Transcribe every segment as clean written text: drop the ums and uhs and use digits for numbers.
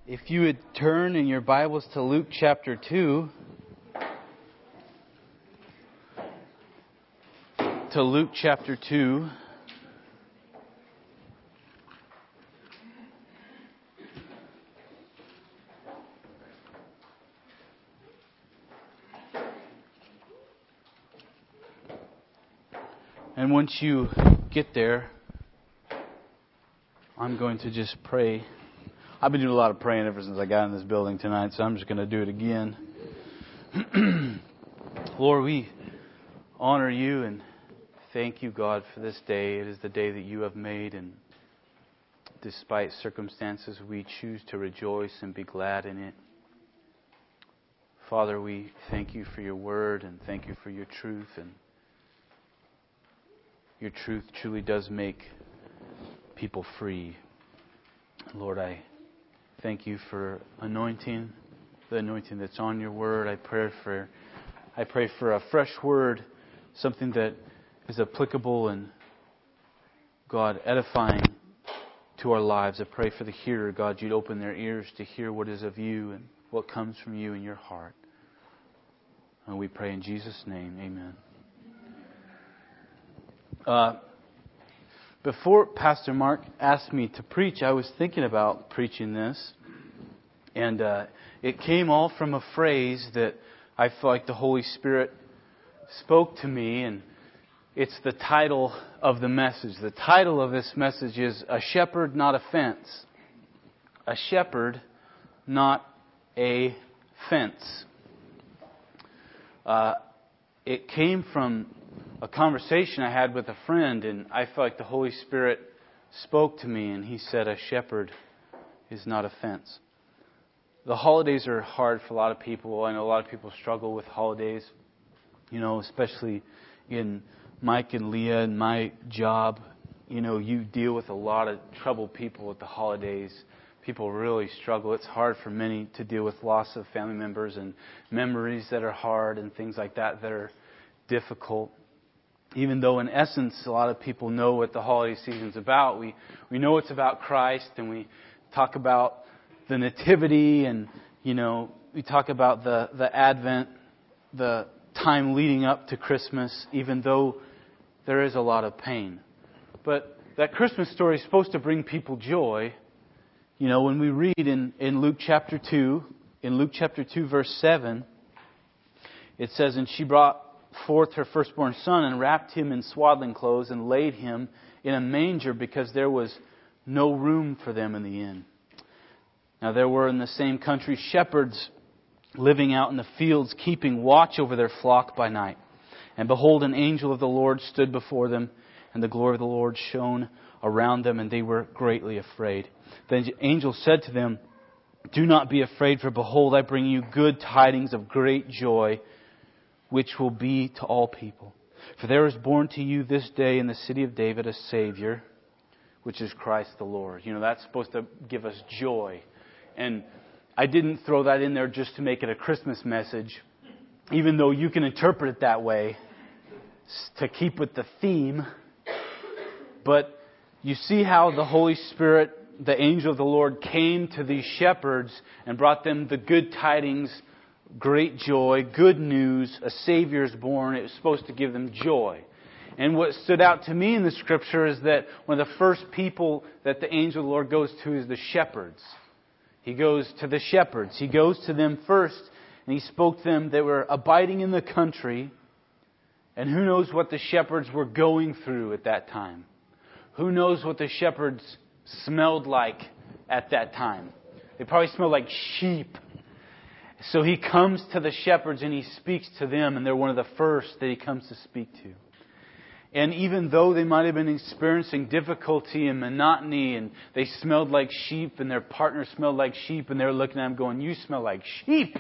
If you would turn in your Bibles to Luke chapter 2. To Luke chapter 2. And once you get there, I'm going to just pray. I've been doing a lot of praying ever since I got in this building tonight, so I'm just going to do it again. Lord, we honor you and thank you, God, for this day. It is the day that you have made, and despite circumstances, we choose to rejoice and be glad in it. Father, we thank you for your word and thank you for your truth. And your truth truly does make people free. Lord, I thank you for the anointing that's on your word. I pray for a fresh word, something that is applicable and, God, edifying to our lives. I pray for the hearer, God, you'd open their ears to hear what is of you and what comes from you in your heart. And we pray in Jesus' name, amen. Before Pastor Mark asked me to preach, I was thinking about preaching this. And it came all from a phrase that I feel like the Holy Spirit spoke to me. And it's the title of the message. The title of this message is A Shepherd, Not a Fence. A Shepherd, Not a Fence. It came from a conversation I had with a friend, and I felt like the Holy Spirit spoke to me, and He said, a shepherd is not a fence. The holidays are hard for a lot of people. I know a lot of people struggle with holidays, especially in Mike and Leah and my job. You deal with a lot of troubled people at the holidays. People really struggle. It's hard for many to deal with loss of family members and memories that are hard and things like that are difficult. Even though in essence a lot of people know what the holiday season's about, we know it's about Christ, and we talk about the nativity, and we talk about the Advent, the time leading up to Christmas, even though there is a lot of pain. But that Christmas story is supposed to bring people joy. When we read in Luke chapter 2, verse 7, it says, "And she brought forth her firstborn son and wrapped him in swaddling clothes and laid him in a manger because there was no room for them in the inn. Now there were in the same country shepherds living out in the fields, keeping watch over their flock by night. And behold, an angel of the Lord stood before them, and the glory of the Lord shone around them, and they were greatly afraid. The angel said to them, 'Do not be afraid, for behold, I bring you good tidings of great joy, which will be to all people. For there is born to you this day in the city of David a Savior, which is Christ the Lord.'" That's supposed to give us joy. And I didn't throw that in there just to make it a Christmas message, even though you can interpret it that way to keep with the theme. But you see how the Holy Spirit, the angel of the Lord, came to these shepherds and brought them the good tidings, great joy, good news. A Savior is born. It was supposed to give them joy. And what stood out to me in the Scripture is that one of the first people that the angel of the Lord goes to is the shepherds. He goes to the shepherds. He goes to them first, and He spoke to them. They were abiding in the country, and who knows what the shepherds were going through at that time. Who knows what the shepherds smelled like at that time. They probably smelled like sheep. So He comes to the shepherds and He speaks to them, and they're one of the first that He comes to speak to. And even though they might have been experiencing difficulty and monotony, and they smelled like sheep, and their partner smelled like sheep, and they were looking at Him going, "You smell like sheep."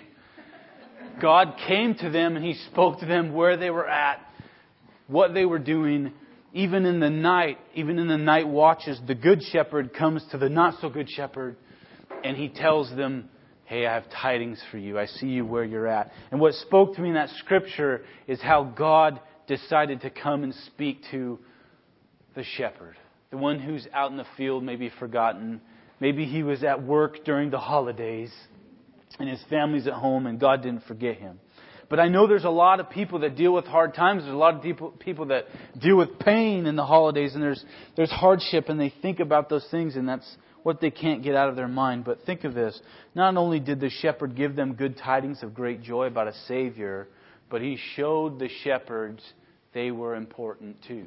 God came to them and He spoke to them where they were at, what they were doing. Even in the night watches, the good shepherd comes to the not so good shepherd, and he tells them, "Hey, I have tidings for you. I see you where you're at." And what spoke to me in that Scripture is how God decided to come and speak to the shepherd. The one who's out in the field, maybe forgotten, Maybe he was at work during the holidays and his family's at home and God didn't forget him. But I know there's a lot of people that deal with hard times. There's a lot of people that deal with pain in the holidays, and there's hardship, and they think about those things, and that's what they can't get out of their mind. But think of this. Not only did the shepherd give them good tidings of great joy about a Savior, but he showed the shepherds they were important too.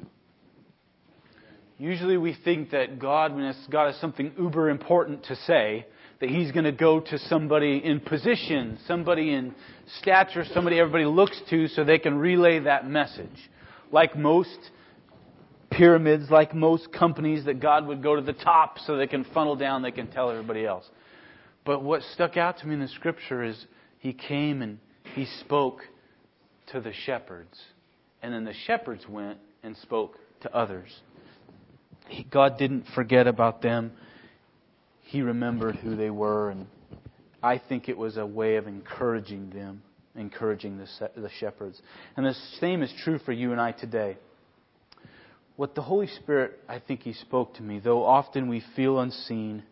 Usually we think that God, when God has something uber important to say, that He's going to go to somebody in position, somebody in stature, somebody everybody looks to so they can relay that message. Like most pyramids, like most companies, that God would go to the top so they can funnel down, they can tell everybody else. But what stuck out to me in the Scripture is He came and He spoke to the shepherds. And then the shepherds went and spoke to others. God didn't forget about them. He remembered who they were, and I think it was a way of encouraging them, encouraging the shepherds. And the same is true for you and I today. What the Holy Spirit, I think He spoke to me, though often we feel unseen,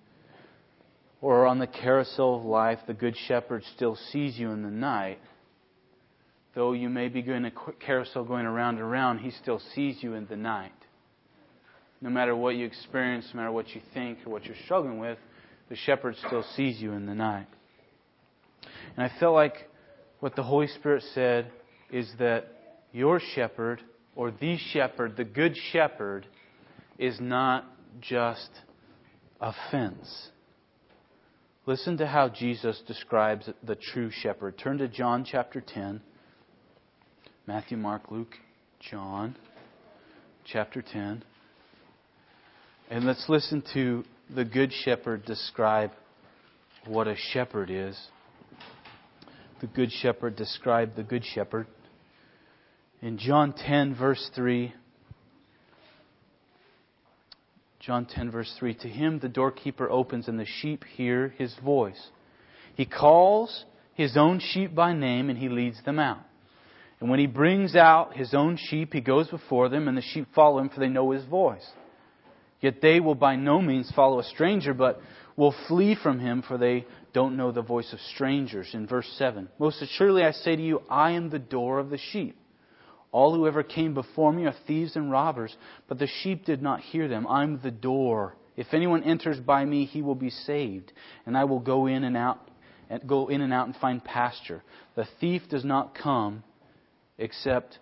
or on the carousel of life, the Good Shepherd still sees you in the night. Though you may be going a carousel going around and around, He still sees you in the night. No matter what you experience, no matter what you think or what you're struggling with, the shepherd still sees you in the night. And I felt like what the Holy Spirit said is that your shepherd, or the shepherd, the Good Shepherd, is not just a fence. Listen to how Jesus describes the true shepherd. Turn to John chapter 10. Matthew, Mark, Luke, John chapter 10. And let's listen to the Good Shepherd describe what a shepherd is. The Good Shepherd described the Good Shepherd. In John 10, verse 3, John 10, verse 3, to Him the doorkeeper opens and the sheep hear His voice. He calls His own sheep by name and He leads them out. And when He brings out His own sheep, He goes before them and the sheep follow Him, for they know His voice. Yet they will by no means follow a stranger, but will flee from him, for they don't know the voice of strangers. In verse 7, most assuredly I say to you, I am the door of the sheep. All who ever came before me are thieves and robbers, but the sheep did not hear them. I am the door. If anyone enters by me, he will be saved, and I will go in and out and find pasture. The thief does not come except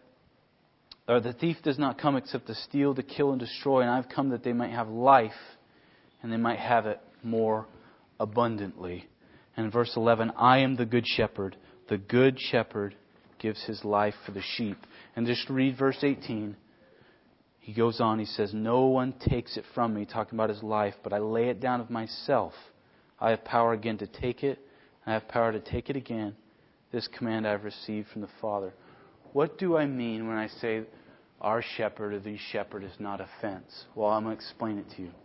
to steal, to kill, and destroy. And I've come that they might have life, and they might have it more abundantly. And in verse 11, I am the good shepherd. The good shepherd gives his life for the sheep. And just read verse 18. He goes on, he says, no one takes it from me, talking about his life, but I lay it down of myself. I have power again to take it, and I have power to take it again. This command I have received from the Father. What do I mean when I say our shepherd or the shepherd is not a fence? Well, I'm going to explain it to you.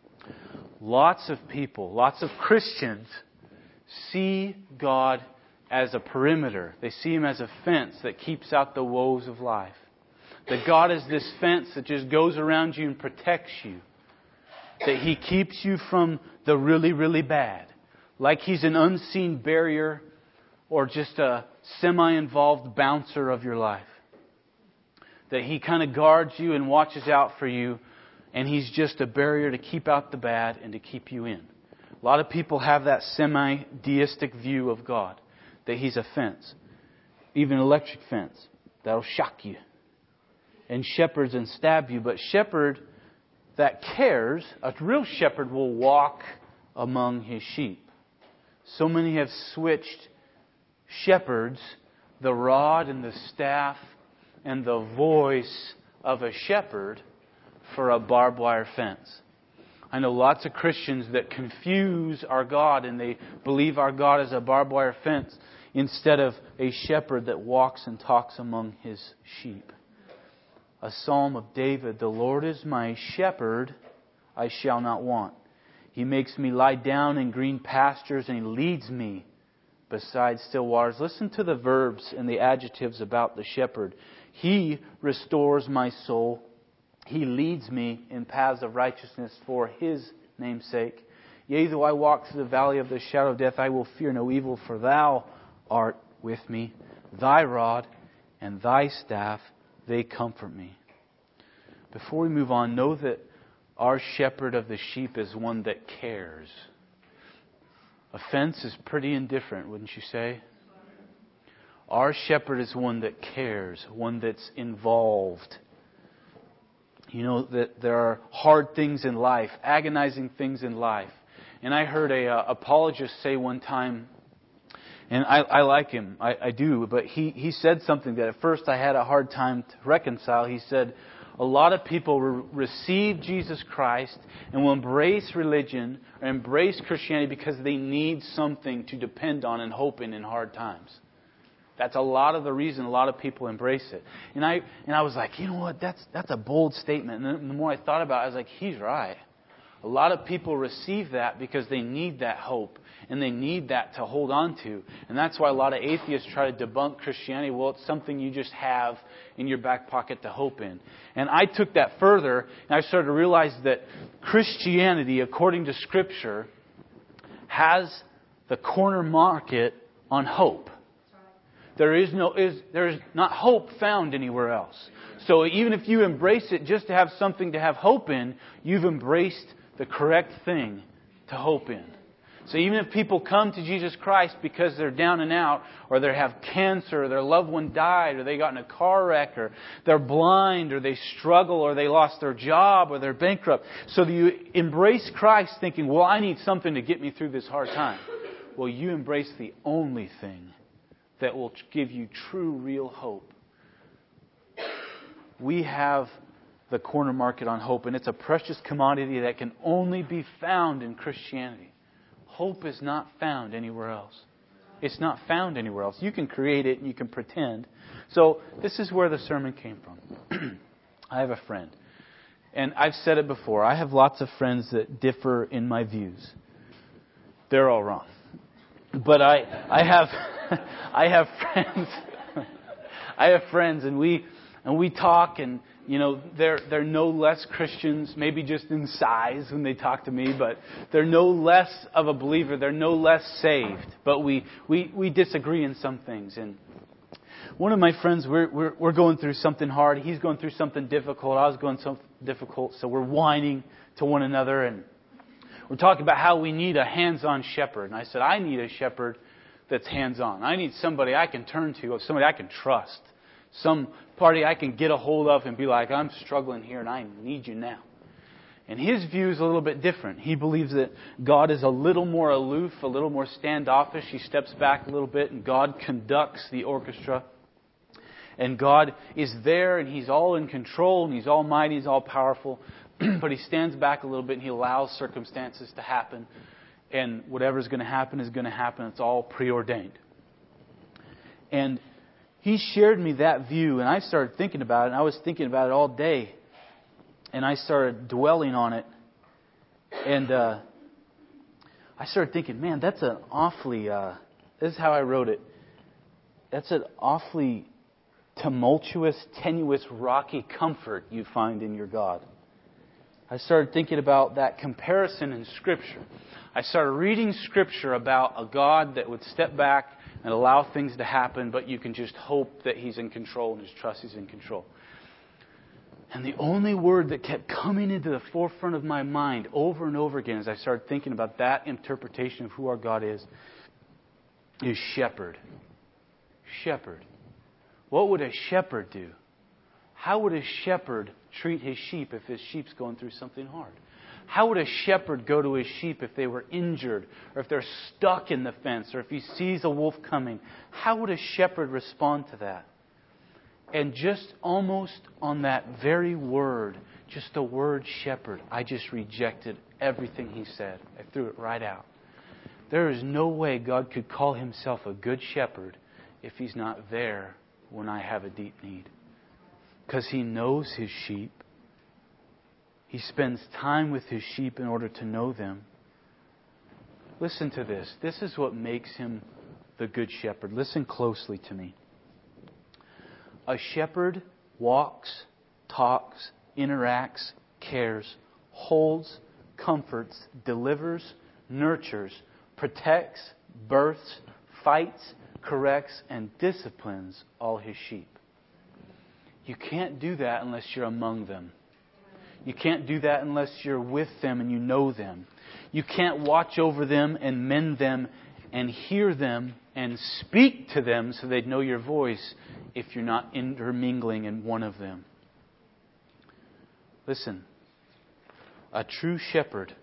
Lots of people, lots of Christians see God as a perimeter. They see Him as a fence that keeps out the woes of life. That God is this fence that just goes around you and protects you. That He keeps you from the really, really bad. Like He's an unseen barrier or just a semi-involved bouncer of your life. That He kind of guards you and watches out for you, and He's just a barrier to keep out the bad and to keep you in. A lot of people have that semi-deistic view of God, that He's a fence, even an electric fence that'll shock you and shepherds and stab you. But shepherd that cares, a real shepherd will walk among his sheep. So many have switched shepherds, the rod and the staff and the voice of a shepherd, for a barbed wire fence. I know lots of Christians that confuse our God and they believe our God is a barbed wire fence instead of a shepherd that walks and talks among his sheep. A psalm of David, the Lord is my shepherd, I shall not want. He makes me lie down in green pastures and He leads me beside still waters. Listen to the verbs and the adjectives about the shepherd. He restores my soul. He leads me in paths of righteousness for His name's sake. Yea, though I walk through the valley of the shadow of death, I will fear no evil, for Thou art with me. Thy rod and Thy staff, they comfort me. Before we move on, know that our shepherd of the sheep is one that cares. A fence is pretty indifferent, wouldn't you say? Our shepherd is one that cares, one that's involved. You know that there are hard things in life, agonizing things in life. And I heard a apologist say one time, and I like him, I do, but he said something that at first I had a hard time to reconcile. He said, a lot of people receive Jesus Christ and will embrace religion or embrace Christianity because they need something to depend on and hope in hard times. That's a lot of the reason a lot of people embrace it. And I was like, you know what, that's a bold statement. And then the more I thought about it, I was like, he's right. A lot of people receive that because they need that hope and they need that to hold on to. And that's why a lot of atheists try to debunk Christianity. Well, it's something you just have in your back pocket to hope in. And I took that further and I started to realize that Christianity, according to Scripture, has the corner market on hope. There is not hope found anywhere else. So even if you embrace it just to have something to have hope in, you've embraced the correct thing to hope in. So even if people come to Jesus Christ because they're down and out, or they have cancer, or their loved one died, or they got in a car wreck, or they're blind, or they struggle, or they lost their job, or they're bankrupt. So you embrace Christ thinking, well, I need something to get me through this hard time. Well, you embrace the only thing that will give you true, real hope. We have the corner market on hope, and it's a precious commodity that can only be found in Christianity. Hope is not found anywhere else. It's not found anywhere else. You can create it and you can pretend. So this is where the sermon came from. I have a friend, and I've said it before. I have lots of friends that differ in my views. They're all wrong. But I have I have friends. I have friends, and we talk, and you know they're no less Christians, maybe just in size when they talk to me, but they're no less of a believer. They're no less saved. But we disagree in some things. And one of my friends, we're going through something hard. He's going through something difficult. I was going through something difficult. So we're whining to one another, and we're talking about how we need a hands-on shepherd. And I said, I need a shepherd that's hands-on. I need somebody I can turn to, somebody I can trust. Some party I can get a hold of and be like, I'm struggling here and I need you now. And his view is a little bit different. He believes that God is a little more aloof, a little more standoffish. He steps back a little bit and God conducts the orchestra. And God is there and He's all in control and He's almighty, He's all powerful. But He stands back a little bit and He allows circumstances to happen. And whatever's going to happen is going to happen. It's all preordained. And he shared me that view, and I started thinking about it, and I was thinking about it all day. And I started dwelling on it. And I started thinking, man, that's an awfully, this is how I wrote it. That's an awfully tumultuous, tenuous, rocky comfort you find in your God. I started thinking about that comparison in Scripture. I started reading Scripture about a God that would step back and allow things to happen, but you can just hope that He's in control and just trust He's in control. And the only word that kept coming into the forefront of my mind over and over again as I started thinking about that interpretation of who our God is shepherd. Shepherd. What would a shepherd do? How would a shepherd treat his sheep if his sheep's going through something hard? How would a shepherd go to his sheep if they were injured, or if they're stuck in the fence, or if he sees a wolf coming? How would a shepherd respond to that? And just almost on that very word, just the word shepherd, I just rejected everything he said. I threw it right out. There is no way God could call Himself a good shepherd if He's not there when I have a deep need. Because He knows His sheep. He spends time with His sheep in order to know them. Listen to this. This is what makes Him the good shepherd. Listen closely to me. A shepherd walks, talks, interacts, cares, holds, comforts, delivers, nurtures, protects, births, fights, corrects, and disciplines all His sheep. You can't do that unless you're among them. You can't do that unless you're with them and you know them. You can't watch over them and mend them and hear them and speak to them so they'd know your voice if you're not intermingling in one of them. Listen, a true shepherd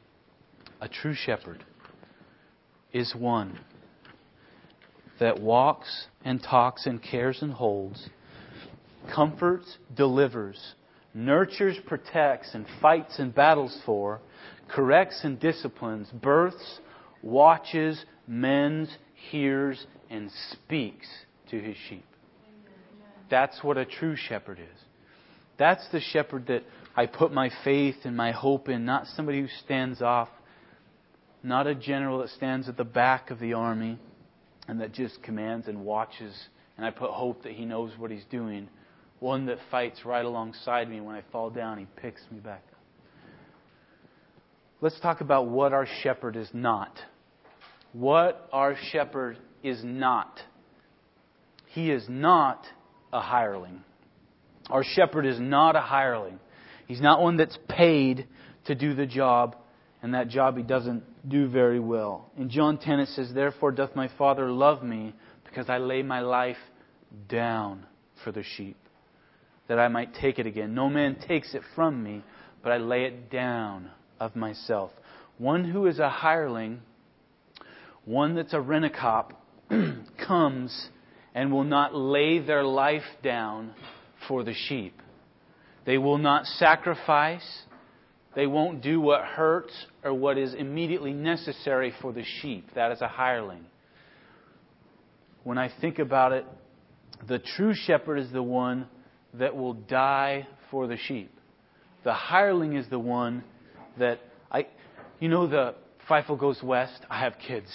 is one that walks and talks and cares and holds, comforts, delivers, nurtures, protects, and fights and battles for, corrects and disciplines, births, watches, mends, hears, and speaks to his sheep. That's what a true shepherd is. That's the shepherd that I put my faith and my hope in, not somebody who stands off, not a general that stands at the back of the army and that just commands and watches, and I put hope that he knows what he's doing. One that fights right alongside me. When I fall down, he picks me back up. Let's talk about what our shepherd is not. What our shepherd is not. He is not a hireling. Our shepherd is not a hireling. He's not one that's paid to do the job, and that job he doesn't do very well. In John 10 it says, "Therefore doth my Father love me, because I lay my life down for the sheep, that I might take it again. No man takes it from me, but I lay it down of myself." One who is a hireling, one that's a rent-a-cop, comes and will not lay their life down for the sheep. They will not sacrifice. They won't do what hurts or what is immediately necessary for the sheep. That is a hireling. When I think about it, the true shepherd is the one that will die for the sheep. The hireling is the one that the Feifel Goes West. I have kids.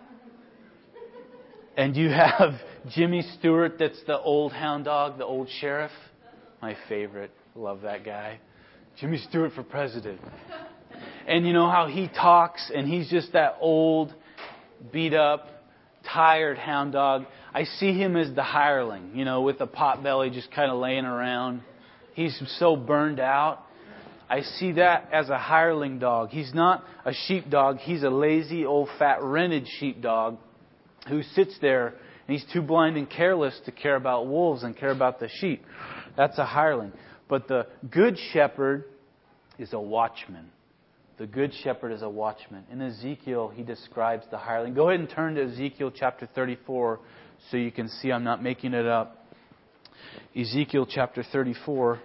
And you have Jimmy Stewart, that's the old hound dog, the old sheriff. My favorite. Love that guy. Jimmy Stewart for president. And you know how he talks, and he's just that old, beat up, tired hound dog. I see him as the hireling, with a pot belly just kind of laying around. He's so burned out. I see that as a hireling dog. He's not a sheepdog. He's a lazy, old, fat, rented sheepdog who sits there and he's too blind and careless to care about wolves and care about the sheep. That's a hireling. But the good shepherd is a watchman. The good shepherd is a watchman. In Ezekiel, he describes the hireling. Go ahead and turn to Ezekiel chapter 34 so you can see I'm not making it up. Ezekiel chapter 34.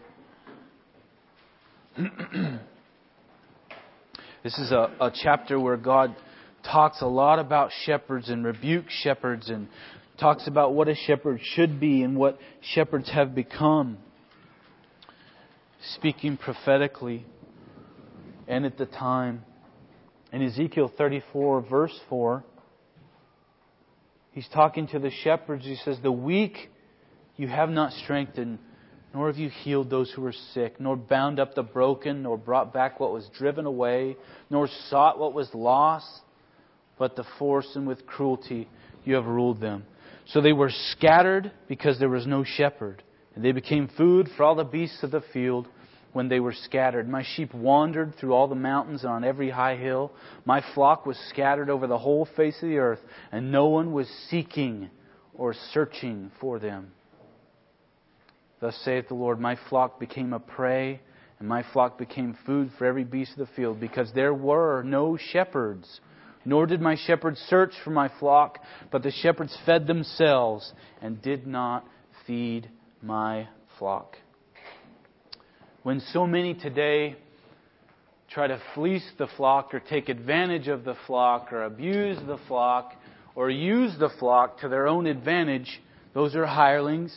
This is a chapter where God talks a lot about shepherds and rebukes shepherds and talks about what a shepherd should be and what shepherds have become. Speaking prophetically and at the time. In Ezekiel 34 verse 4, he's talking to the shepherds. He says, "The weak you have not strengthened, nor have you healed those who were sick, nor bound up the broken, nor brought back what was driven away, nor sought what was lost, but the force and with cruelty you have ruled them. So they were scattered because there was no shepherd, and they became food for all the beasts of the field when they were scattered. My sheep wandered through all the mountains and on every high hill. My flock was scattered over the whole face of the earth, and no one was seeking or searching for them. Thus saith the Lord, my flock became a prey, and my flock became food for every beast of the field, because there were no shepherds. Nor did my shepherds search for my flock, but the shepherds fed themselves and did not feed my flock." When so many today try to fleece the flock or take advantage of the flock or abuse the flock or use the flock to their own advantage, those are hirelings.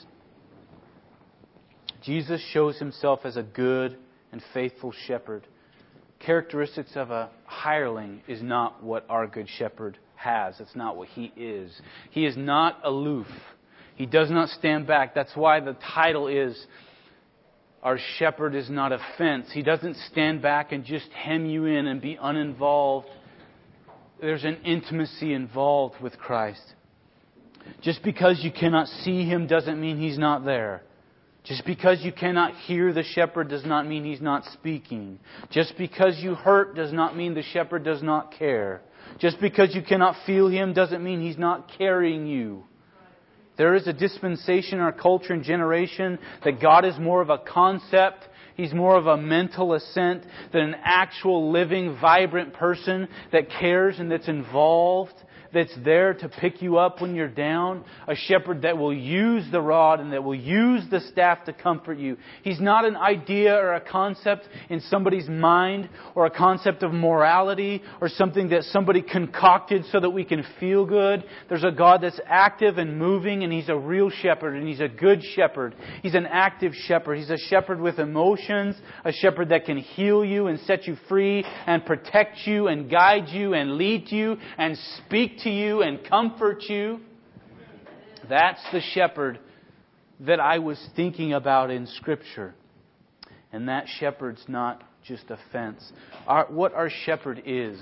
Jesus shows himself as a good and faithful shepherd. Characteristics of a hireling is not what our good shepherd has. It's not what he is. He is not aloof. He does not stand back. That's why the title is, Our Shepherd is Not a Fence. He doesn't stand back and just hem you in and be uninvolved there's an intimacy involved with Christ. Just because you cannot see Him doesn't mean He's not there. Just because you cannot hear the shepherd does not mean He's not speaking. Just because you hurt does not mean the shepherd does not care. Just because you cannot feel Him doesn't mean He's not carrying you. There is a dispensation in our culture and generation that God is more of a concept. He's more of a mental assent than an actual living, vibrant person that cares and that's involved, that's there to pick you up when you're down. A shepherd that will use the rod and that will use the staff to comfort you. He's not an idea or a concept in somebody's mind or a concept of morality or something that somebody concocted so that we can feel good. There's a God that's active and moving, and He's a real shepherd, and He's a good shepherd. He's an active shepherd. He's a shepherd with emotions, a shepherd that can heal you and set you free and protect you and guide you and lead you and speak to you and comfort you. That's the shepherd that I was thinking about in Scripture. And that shepherd's not just a fence. What our shepherd is,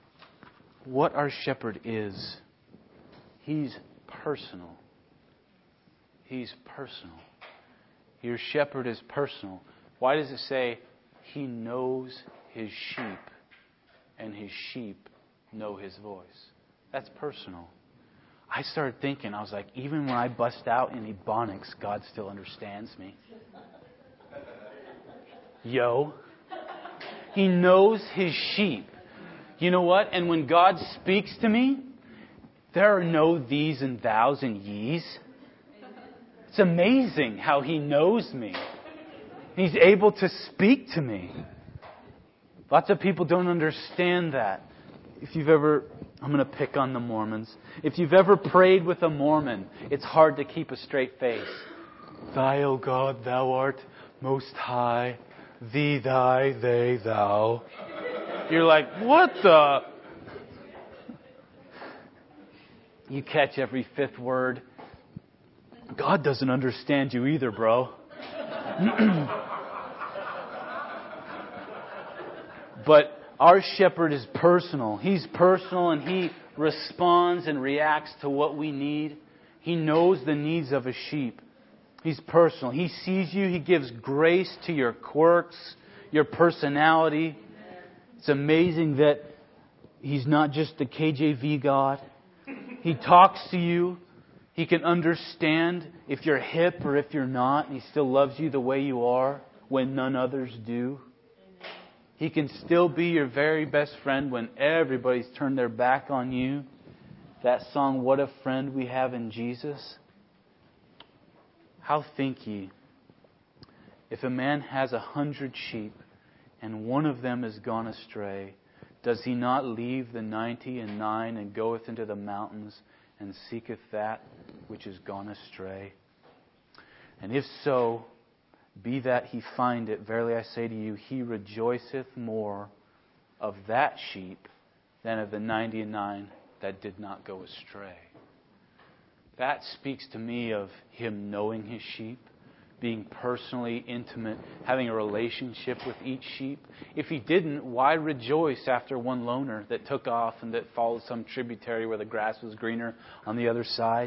He's personal. He's personal. Your shepherd is personal. Why does it say He knows His sheep and His sheep know His voice? That's personal. I started thinking, I was like, even when I bust out in Ebonics, God still understands me. He knows His sheep. You know what? And when God speaks to me, there are no these and thous and ye's. It's amazing how He knows me. He's able to speak to me. Lots of people don't understand that. If you've ever, I'm going to pick on the Mormons. If you've ever prayed with a Mormon, it's hard to keep a straight face. Thy, O God, Thou art most high. Thee, Thy, they, Thou. You're like, what the? You catch every fifth word. God doesn't understand you either, bro. But our shepherd is personal. He's personal, and He responds and reacts to what we need. He knows the needs of a sheep. He's personal. He sees you. He gives grace to your quirks, your personality. It's amazing that He's not just the KJV God. He talks to you. He can understand if you're hip or if you're not. He still loves you the way you are when none others do. He can still be your very best friend when everybody's turned their back on you. That song, What a Friend We Have in Jesus. How think ye, if a man has 100 sheep, and one of them is gone astray, does he not leave the 99 and goeth into the mountains and seeketh that which is gone astray? And if so, be that he find it, verily I say to you, he rejoiceth more of that sheep than of the 99 that did not go astray. That speaks to me of Him knowing His sheep, being personally intimate, having a relationship with each sheep. If He didn't, why rejoice after one loner that took off and that followed some tributary where the grass was greener on the other side?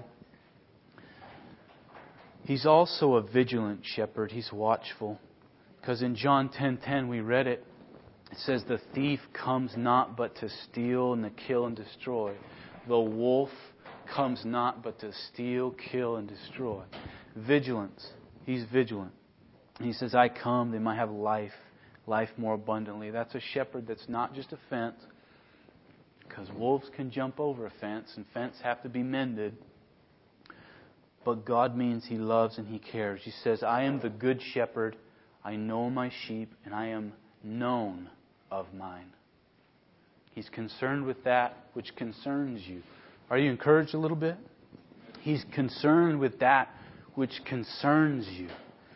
He's also a vigilant shepherd. He's watchful. Because in John 10:10 we read it. It says, the thief comes not but to steal and to kill and destroy. The wolf comes not but to steal, kill, and destroy. Vigilance. He's vigilant. He says, I come, they might have life more abundantly. That's a shepherd that's not just a fence. Because wolves can jump over a fence, and fences have to be mended. But God means He loves and He cares. He says, I am the good shepherd. I know my sheep, and I am known of mine. He's concerned with that which concerns you. Are you encouraged a little bit? He's concerned with that which concerns you.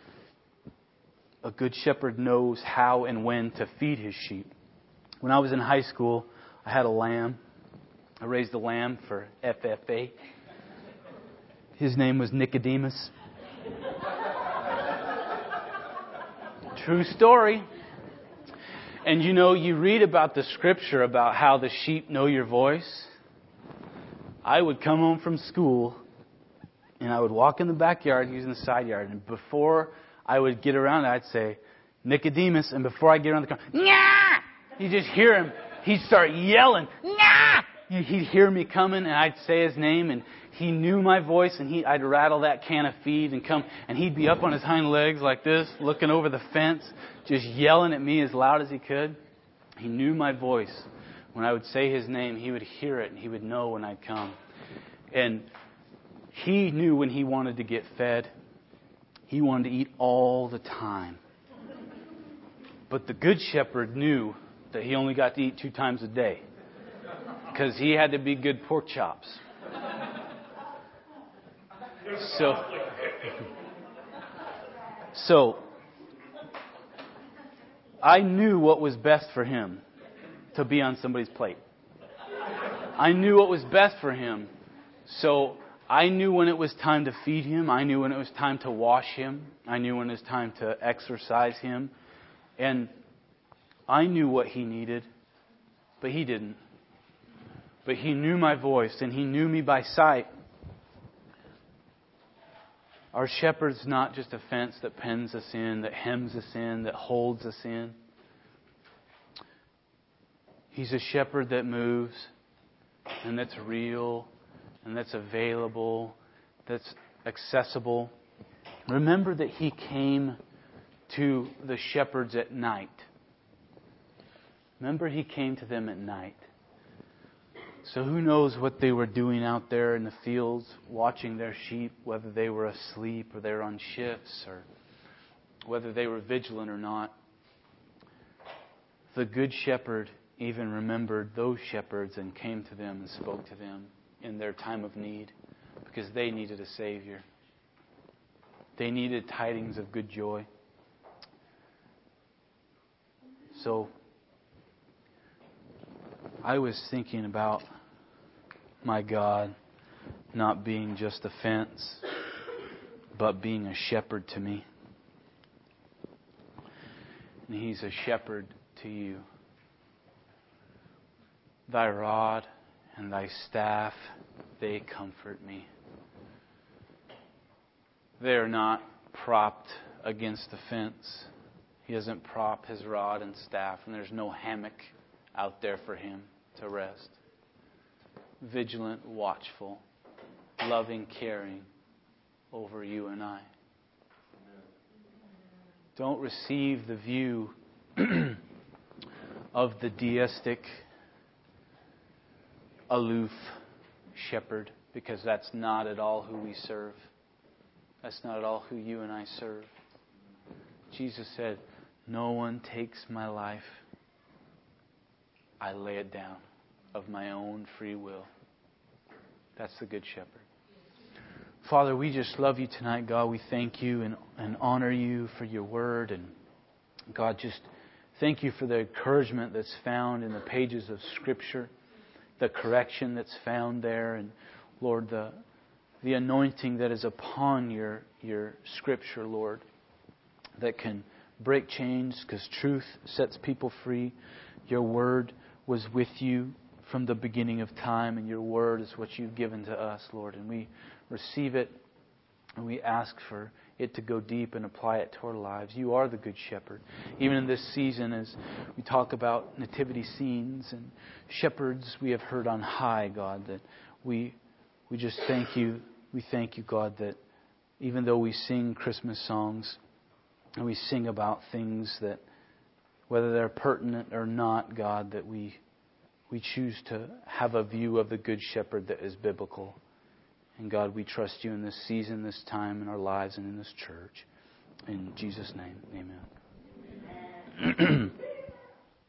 A good shepherd knows how and when to feed his sheep. When I was in high school, I had a lamb. I raised a lamb for FFA. His name was Nicodemus. True story. And you read about the scripture about how the sheep know your voice. I would come home from school and I would walk in the backyard, he was in the side yard, and before I would get around, I'd say, Nicodemus, and before I get around the corner, Nyah! You just hear him, he'd start yelling, Nyah! He'd hear me coming, and I'd say his name, and he knew my voice, and I'd rattle that can of feed and come, and he'd be up on his hind legs like this, looking over the fence, just yelling at me as loud as he could. He knew my voice. When I would say his name, he would hear it, and he would know when I'd come. And he knew when he wanted to get fed. He wanted to eat all the time. But the good shepherd knew that he only got to eat 2 times a day, because he had to be good pork chops. So I knew what was best for him to be on somebody's plate. I knew what was best for him. So I knew when it was time to feed him. I knew when it was time to wash him. I knew when it was time to exercise him. And I knew what he needed, but he didn't. But he knew my voice, and he knew me by sight. Our shepherd's not just a fence that pens us in, that hems us in, that holds us in. He's a shepherd that moves, and that's real, and that's available, that's accessible. Remember that he came to the shepherds at night. Remember, he came to them at night. So who knows what they were doing out there in the fields, watching their sheep, whether they were asleep or they were on shifts, or whether they were vigilant or not. The Good Shepherd even remembered those shepherds and came to them and spoke to them in their time of need, because they needed a Savior. They needed tidings of good joy. So I was thinking about my God not being just a fence, but being a shepherd to me. And He's a shepherd to you. Thy rod and thy staff, they comfort me. They are not propped against the fence. He doesn't prop His rod and staff, and there's no hammock out there for Him to rest. Vigilant, watchful, loving, caring over you and I. Don't receive the view of the deistic, aloof shepherd, because that's not at all who we serve. That's not at all who you and I serve. Jesus said, "No one takes my life. I lay it down of my own free will." That's the Good Shepherd. Father, we just love you tonight, God. We thank you and honor you for your word. And God, just thank you for the encouragement that's found in the pages of Scripture, the correction that's found there, and Lord, the anointing that is upon your Scripture, Lord, that can break chains, because truth sets people free. Your word was with you from the beginning of time, and your word is what you've given to us, Lord. And we receive it, and we ask for it to go deep and apply it to our lives. You are the Good Shepherd. Even in this season, as we talk about nativity scenes and shepherds we have heard on high, God, that we just thank you. We thank you, God, that even though we sing Christmas songs and we sing about things that, whether they're pertinent or not, God, that we choose to have a view of the Good Shepherd that is biblical. And God, we trust you in this season, this time in our lives and in this church. In Jesus' name, amen.